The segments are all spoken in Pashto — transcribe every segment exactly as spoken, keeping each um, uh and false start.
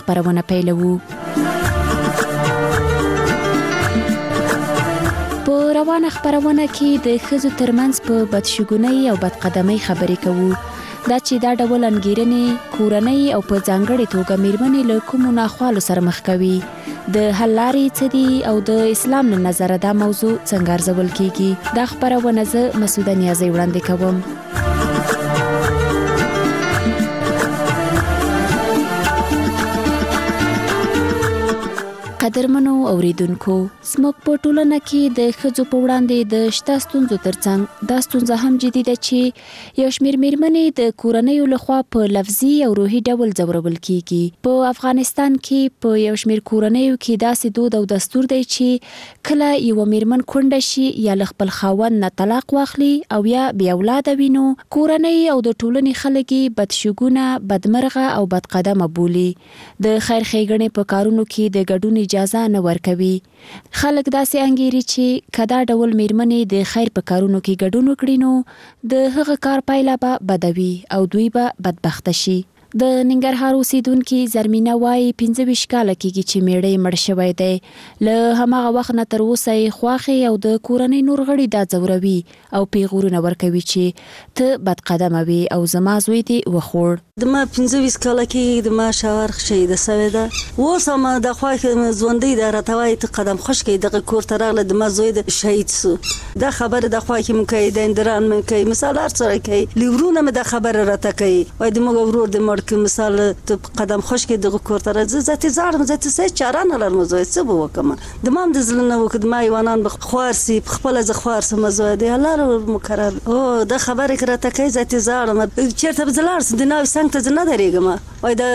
خبرونه پیلوو. په روانه خبرونه کې د ښځو ترمنځ په بدشګونۍ او بدقدمۍ خبرې کوو. دا چې دا ډول انګیرنې کورنۍ او په ځانګړې توګه میرمنې له کومو ناخوالو سره مخ کوي، د حل لارې څه دي او د اسلام له نظره دا موضوع څنګه ارزول کیږي. دا خبرونه زه مسعوده نیازی وړاندې کوم. قدرمنو اوریدونکو، زموږ په ټولنه کې د ښځو په وړاندې د شته ستونزو ترڅنګ دا ستونزه هم جدي ده چې یو شمېر میرمنې د کورنیو لخوا په لفظي او روحي ډول ځورول کیږي. په افغانستان کې په یو شمېر کورنیو کې داسې دود او دستور دی چې کله یو میرمن کونډه شي یا له خپل خاوند نه طلاق واخلي او یا بې اولاده وي، نو کورنۍ او د ټولنې خلک یې بدشګونه، بدمرغه او بدقدمه بولي. د خیر ښېګڼې په کارونو کې د ګډون اجازه نه ورکوي. خلک داسې انګیري چې کدا ډول میرمنې د خیر په کارونو کې ګډون وکړي نو د هغه کار پایله به بده وي او دوی به بدبخته شي. د ننګرهار اوسیدونکي زرمینه وایي پنځه ویشت کاله کېږي چې میړه یې مړ شوی دی. له هماغه وخت نه تر اوسه یې خواښې او د کورنۍ نور غړي دا ځوروي او پیغورونه ورکوي چې ته بدقدمه وي او زما زوی دې وخوړ. د ما پنځه ویشت کاله کېږي د ما شاور شهیده سوې ده. اوس هم د خواښې ژوندۍ ده، راته وایي ته قدم خوش کوي دغه کور ته راغله د ما زوی د شهید سو. دا خبره د خواښې مو کوي، د اندران مو کوي، مثال هر څه کوي، لیورونه مې دا خبره راته کوي. وایي د موږ ورور د مړ که مثال ته قدم خوش کې دغه کور ته راځه، زه ته زاړم، زه ته څه چاره نه لرم، زه څه به وکړم. د ما هم د زړه نه وکړ، د ما حیوانان به خوار سي، په خپله زه خوار سم، زه د الله مقرر او دا خبرې که راته کوي، زه ته زاړم. چېرته به زه لاړ سم، د ناوې څنګ ته زه نه درېږم. وایي دا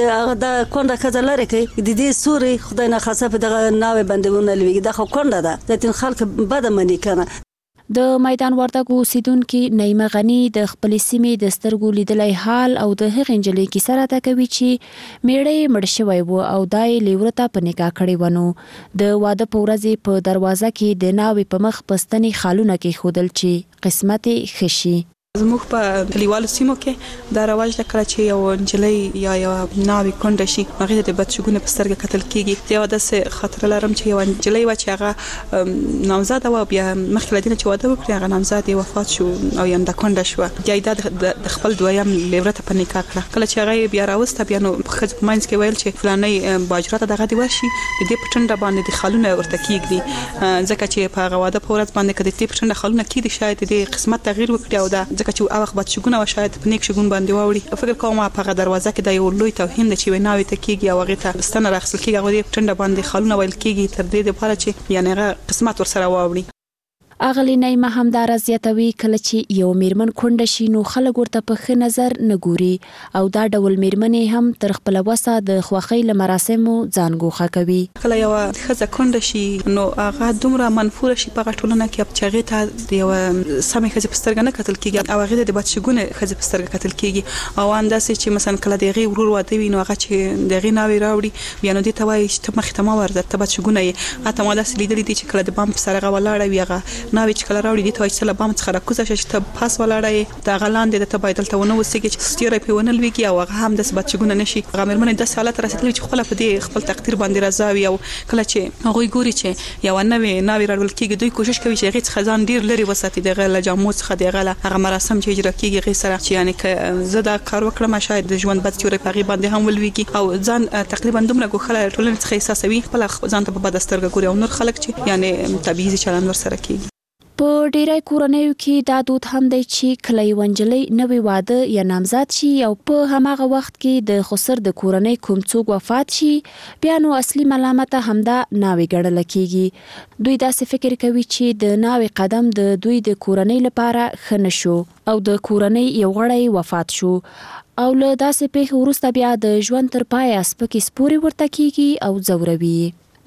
دا کونډه ښځه لرې کوي، د دې سوري خدای ناخواسته په دغه ناوې باندې ونه لوېږي، دا خو کونډه ده، دا تین خلک بده مني که نه. د میدان وردګو اوسیدونکي نعیمه غني د خپلې سیمې د سترګو لیدلی حال او د هغې نجلۍ کیسه راته کوي چې میړه یې مړ شوی و او دا یې لیوره ته په نکاح کړې و. نو د واده په ورځ په دروازه کې د ناوې په مخ په ستنې خالونه کېښودل چې قسمت یې ښه شي. زموږ په کلیوالو سیمو کې دا رواج ده کله چې یو نجلۍ یا یو ناوې کونډه شي هغې ته د بدشګونې په سترګه کتل کېږي. یوه داسې خاطره لرم چې یوه نجلۍ وه چې هغه نامزاده وه، بیا مخکې له دې نه چې واده وکړي هغه نامزاد یې وفات شو او یعنې کونډه شوه. بیا یې دا د خپل دویم لیوره ته په نکاح کړه. کله چې هغه یې بیا راوسته، بیا نو ښځو په منځ کې ویل چې فلانۍ باجوره ته دغه دې ورشي، د دې په ټنډه باندې د خالونه ورته کېږدي، ځکه چې په هغه واده په ورځ باندې که د دې په ټنډه خالونه کېږدي شاید د دې قسمت تغییر وکړي او دا ځکه چې هغه وخت شګونه و شاید په نیک شګون باندې واوړي. فکر کوم په هغه دروازه کې دا یو لوی توهین دی چې وای ناوې ته کېږي او هغې ته ستنه راخیستل کېږي، هغه دې په ټنډه باندې خالونه ویل کېږي تر دې دپاره چې یعنې هغه قسمت ورسره واوړي. اغلې نعیمه همداره زیاتوي کله چې یو میرمن کونډه شي نو خلک ورته په ښه نظر نه ګوري او دا ډول میرمنې هم تر خپله وسه د خوښۍ له مراسمو ځان ګوښه کوي. کله یوه ښځه کونډه شي نو هغه دومره منفوره شي په هغه ټولنه کې چې هغې ته د یوه سمې ښځې په سترګه نه کتل کېږي او هغې ته د بدشګونې ښځې په سترګه کتل کېږي. او همداسې چې مثلا کله د هغې ورور واده وي نو هغه چې د هغې ناوې راوړي بیا نو دې ته وایي چې ته مخې ته مه ورځه، ته بدشګونه یې. حتی ما داسې لیدلي دي چې کله د بام په سر هغه ولاړه وي، هغه ناوې چې کله راوړي دې ته وایي چې له بام څخه راکوزه شه چې ته پاس ولاړه یې، د هغه لاندې د ته باید دلته ونه اوسېږي چې ستوری پرې ونه لوېږي او هغه هم داسې بدشګونه نه شي. هغه مېرمنې داسې حالت ته رسېدلي چې خپله په دې خپل تقدیر باندې رضا وي. او کله چې هغوی ګوري چې یوه نوې ناوې راوړل کېږي دوی کوشش کوي چې هغې څخه ځان ډېر لرې وساتي، د هغه له جامو څخه، د هغه له هغه مراسم چې اجرا کېږي هغې سره، چې یعنې که زه دا کار وکړم شاید د ژوند بد سیوری په هغې باندې هم ولوېږي او ځان تقریبا دومره ګوښه ټولنې څخه احساسوي، خپله ځان ته په بده سترګه ګوري او نور خلک چې یعنې طبیعي چلند ورسره کېږي. په ډیری کورنیو کې دا دود هم دی چې کله یوه نجلۍ نوې واده یا نامزاد شي او په هماغه وخت کې د خسر د کورنۍ کوم څوک وفات شي بیا نو اصلي ملامته همدا ناوې ګڼله کېږي. دوی داسې فکر کوي چې د ناوې قدم د دوی د کورنۍ لپاره ښه نه شو او د کورنۍ یو غړی وفات شو او له داسې پیښې وروسته بیا د ژوند تر پایه سپکې سپورې ورته کېږي او ځوروي.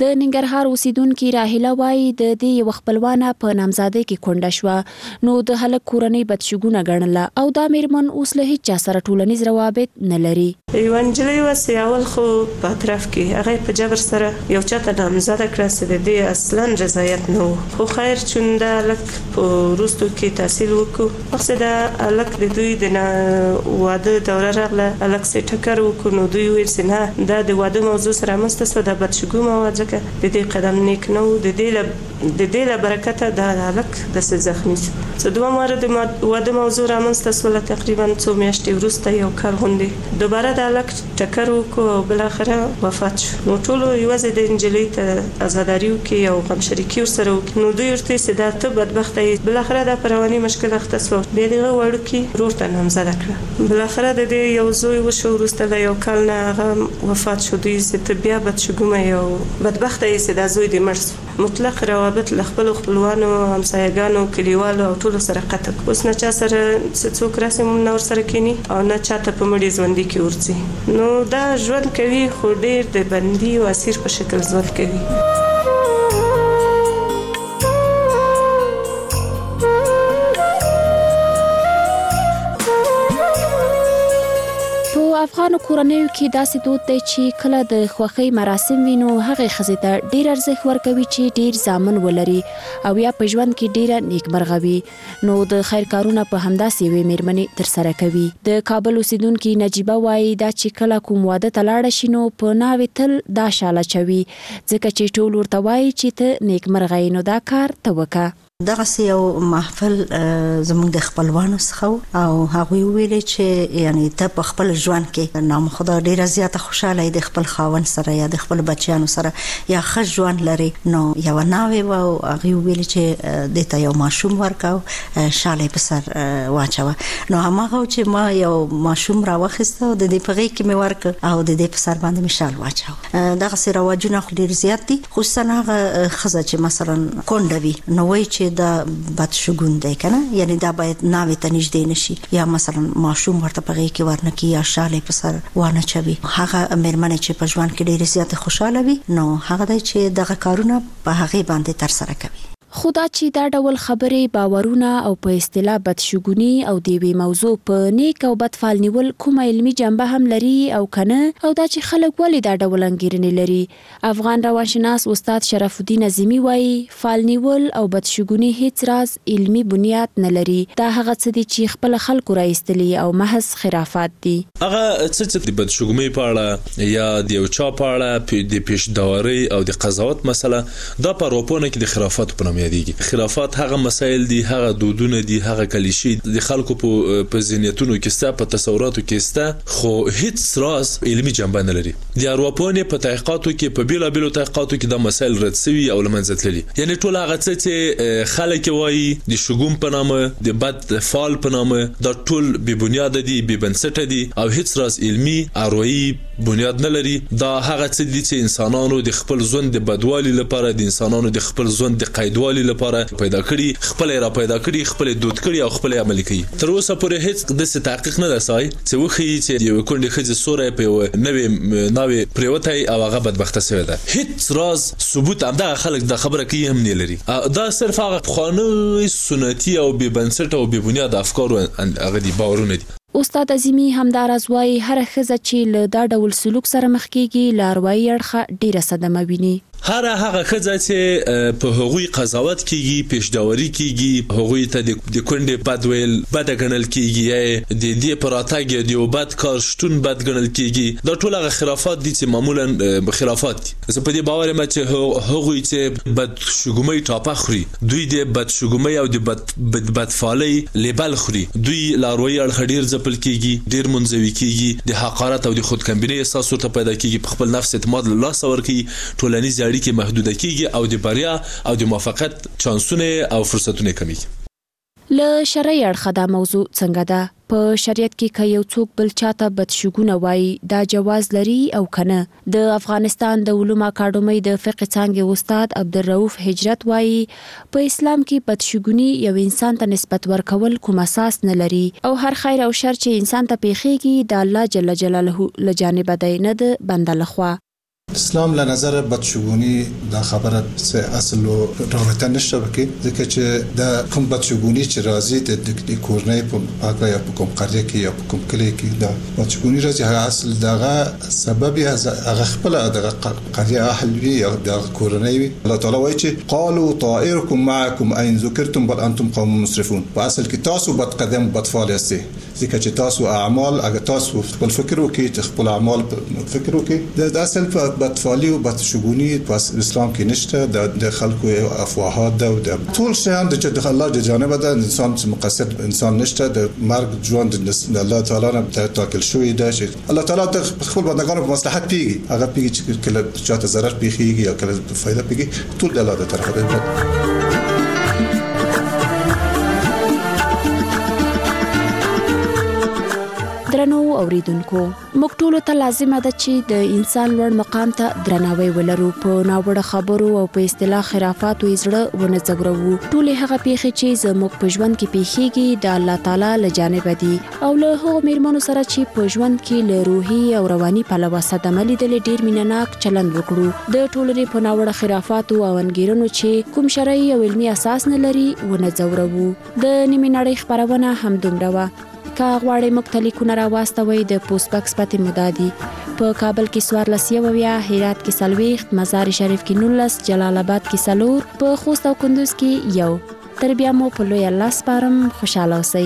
د ننګرهار اوسیدونکي راهیله وایي د دې یو خپلوانه په نامزادۍ کې کونډه شوه نو د هلک کورنۍ بدشګونه ګڼله او دا میرمن اوس له هیچ چا سره ټولنیز روابط نه لري. یوه نجلۍ وه چې اول خو په اطراف کې هغه په جبر سره یو چاته نامزاده کړه چې د دې اصلا رضایت نه و، خو خیر چون دا هلک په وروستو کې تحصیل وکړو مقصد دا هلک د دوی د واده دوره راغله، هلک سې ټکر وکړو نو دوی ویل چې نه دا د واده موضوع سره رامنځته شوه، دا بدشګومه وه ځکه د دې قدم نیک نه و، د دې له د دې له برکته دا هلک داسې زخمي شو. څه دوه واره د واده موضوع رامنځته شوله تقریبا څو میاشتې وروسته یو کال غوندې دوباره د هلک ټکر وکړو او بالاخره وفات شو. نو ټولو یوازې د نجلۍ ته عزاداري وکړي او غمشریکي ورسره وکړي. نو دوی ورته چې دا ته بدبخته یې، بالاخره دا په رواني مشکل اخته شوه، بیا د هغه وړوکي ورور ته نامزاده کړه. بالاخره د دې یو زوی وشو، وروسته له یو کال نه هغه وفات شو. دوی چې ته بیا بدشګومه یې او بدبخته یې چې دا زوی دې مړ شو. مطلق روابط له خپلو خپلوانو، همسایګانو، کلیوالو او ټولو سره قطع. اوس نه چا سره څوک راسي مونږ نه ورسره کینی او نه چاته په مړي ژوندي کې ورځي. نو دا ژوند کوي خو ډېر د بندي او اسیر په شکل ژوند کوي. افغانو کورنیو کې داسې دود دی چې کله د خوښۍ مراسم وي نو هغې ښځې ته ډېر ارزښت ورکوي چې ډېر زامن ولري او یا په ژوند کې ډېره نیکمرغه وي. نو د خیر کارونه په همداسې یوې میرمنې ترسره کوي. د کابل اوسیدونکي نجیبه وایي دا چې کله کوم واده ته لاړه شي نو په ناوې تل دا شال اچوي ځکه چې ټول ورته وایي چې ته نیکمرغه یې، نو دا کار ته وکړه. دغه یو محفل زموږ د خپلوانو څخه او هغوی ویلي چې یعنی ته په خپل ژوند کې نامخدا ډیره زیاته خوشاله د خپل خاوند سره یا د خپل بچیانو سره یا ښه ژوند لري. نو یو ناوې و او هغوی ویلي چې د ته یو ماشوم ورکاو شال یې په سر واچوه. نو هماغه چې ما یو ماشوم راوخیسته او د دې په غېږ کې مې ورکړ او د دې په سر باندې مې شال واچوه. دغسې رواجونه خو ډېر زیات دي، خصوصا هغه ښځه چې مثلا کونډه وي نو وایي چې دا بدشګون دی کنه، یعنی دا باید ناوې ته نږدې نشي یا مثلا ماشوم ورته په غېږ کې ورنکي یا شال په سر وانه چوي. هغه مېرمنې چې په ژوند کې ډېرې زیاتې خوشاله وي نو هغه دی چې دغه کارونه په هغې باندې ترسره کوي. خو دا چې دا ډول خبرې، باورونه او په اصطلاح بدشګوني او د یوې موضوع په نیک او بد فال نیول کومه علمي جنبه هم لري او کنه، او دا چې خلک ولې دا ډول انګیرنې لري. افغان روانشناس استاد شرف الدین عظیمی وایي فال نیول او بدشګوني هیڅ راز علمي بنیاد نه لري. دا هغه څه دي چې خپل خلکو راایستلي او محض خرافات دي. هغه څه چې د بدشګومۍ په اړه یا د یو چا په اړه د پیشداورۍ او د قضاوت مسله دا په اروپا کې د خرافات په نوم یادېږي. خرافات هغه مسایل دي، هغه دودونه دي، هغه کلیشې د خلکو په په ذهنیتونو کې ستا، په تصوراتو کې ستا، خو هیڅ راز علمي جنبه نه لري. د اروپاونې په تحقیقاتو کې په بیلابیلو تحقیقاتو کې دا مسایل رد شوي او له منځه تللي. یعنی ټول هغه څه چې خلک وایي د شګوم په نامه، د بد فال په نامه، دا ټول بې بنیاده دي، بې بنسټه دي او هیڅ راز علمي اروایي بنیاد نه لري. دا هغه څه دي چې انسانانو د خپل ژوند د بدوالي لپاره، د انسانانو د خپل ژوند د قیدوالي لپاره پیدا کړي، خپل را پیدا کړي، خپل دود کړي او خپل عملي کوي. تر اوسه پورې هیڅ د تحقیق نه دسای چې وخی چې یو کونډه خځه سورې په نوې نوې پریوتای او هغه بدبخته شوی ده. هیڅ راز ثبوت هم دا خلک د خبره کوي هم نه لري. دا صرف هغه خانه سنتي او بې بنسټه او بې بنیاد افکار او هغه دي باورونه دي. استاد عظیمی همداراز وایي هر ښځه چې له دا ډول سلوک سره مخ کیږي له اروايي اړخه ډیره صدمه ویني. هر هغه ښځه چې په هغوی قضاوت کیږي، پیشداوري کیږي، هغوی ته د کونډې بد ویل بد ګڼل کیږي، یا د دې پر راتګ د یو بد کار شتون بد ګڼل کیږي، دا ټول هغه خرافات دي چې معمولا خرافات دي. زه په دې باور یم چې هغوی چې بد شګومۍ ټاپه خوري، دوی د بد شګومۍ او د بد بدفالۍ لیبل خوري، دوی لاروي اړخ ډیر ځپل کیږي، ډیر منځوي کیږي، د حقارت او د خودکمبینۍ احساس ورته پیدا کیږي، په خپل نفس اعتماد له لاسه ورکوي، ټولنیز اړیکې محدوده کیږي او د بریا او د موفقیت چانسونه او فرصتونه کمیږي. له شرعي اړخه دا موضوع څنګه ده؟ په شریعت کې که یو څوک بل چاته بدشګونه وایي دا جواز لري او کنه؟ د افغانستان د علومو اکاډمۍ د فقه څانګې استاد عبدالرؤف هجرت وایي په اسلام کې بدشګوني یو انسان ته نسبت ورکول کوم اساس نه لري او هر خیر او شر چې انسان ته پیښیږي د الله جل جلاله له جانب دی، نه د بنده لخوا. اسلام له نظر بدشګونی دا خبره څه اصل او رابطه نشته بکې ځکه چې دا کوم بدشګونی چې راځي د کورنۍ په هغه یا په کوم قريه کې یا په کوم کلی کې دا بدشګونی راځي هغه اصل دغه سبب یې هغه خپل دغه قريه اهل وي یا د کورنۍ وي. الله تعالی وایي چې قالوا طائركم معكم اين ذكرتم بل انتم قوم مسرفون. په اصل کې تاسو بد قدم بد فعال یاست ځکه چې تاسو اعمال هغه تاسو خپل فکر وکړي چې خپل اعمال فکر وکړي د اصل په بدفعالي او بدشګونی په اسلام کې نشته د خلکو افواهات ده او د ټول شیان د الله د جانب ده. انسان مقصد انسان نشته د مرګ ژوند د الله تعالی نه تاکل شوی ده چې الله تعالی د خپل بندگانو په مصلحت پیږي هغه پیږي چې کله چاته ضرر پیږي یا کله فائدہ پیږي ټول د الله د طرفه ده. درنو اوریدونکو موږ ټول ته لازمه ده چې د انسان لوړ مقام ته درناوی ولرو په ناوړه خبرو او په اصطلاح خرافات او زړه ونه ځګرو. ټول هغه پیښې چې زموږ په ژوند کې پیښیږي د الله تعالی له جانب دي او له هغو میرمنو سره چې په ژوند کې له روحي او رواني پلوه صدمه لیدلې ډیر مینناک چلند وکړو. د ټولنې په ناوړه خرافات او انګیرنو چې کوم شرعي او علمي اساس نه لري ونه ځګرو. د نیمه نړۍ خبرونه هم دومره وا کا غواړي مختلفونه راوستوي د پوسټ باکس پاتې مدادي په کابل کې سوار لسیویا، هرات کې سلويخت، مزار شریف کې نولس، جلال آباد کې سلور، په خوست او کندوز کې یو. تر بیا مو په لوی الله سپارم. خوشاله اوسئ.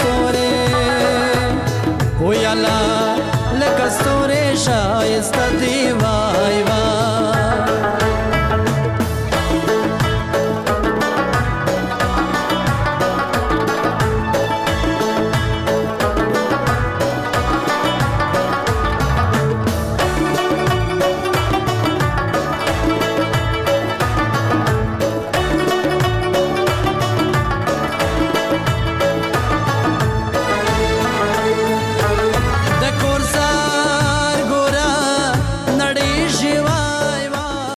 Kastore shaysta di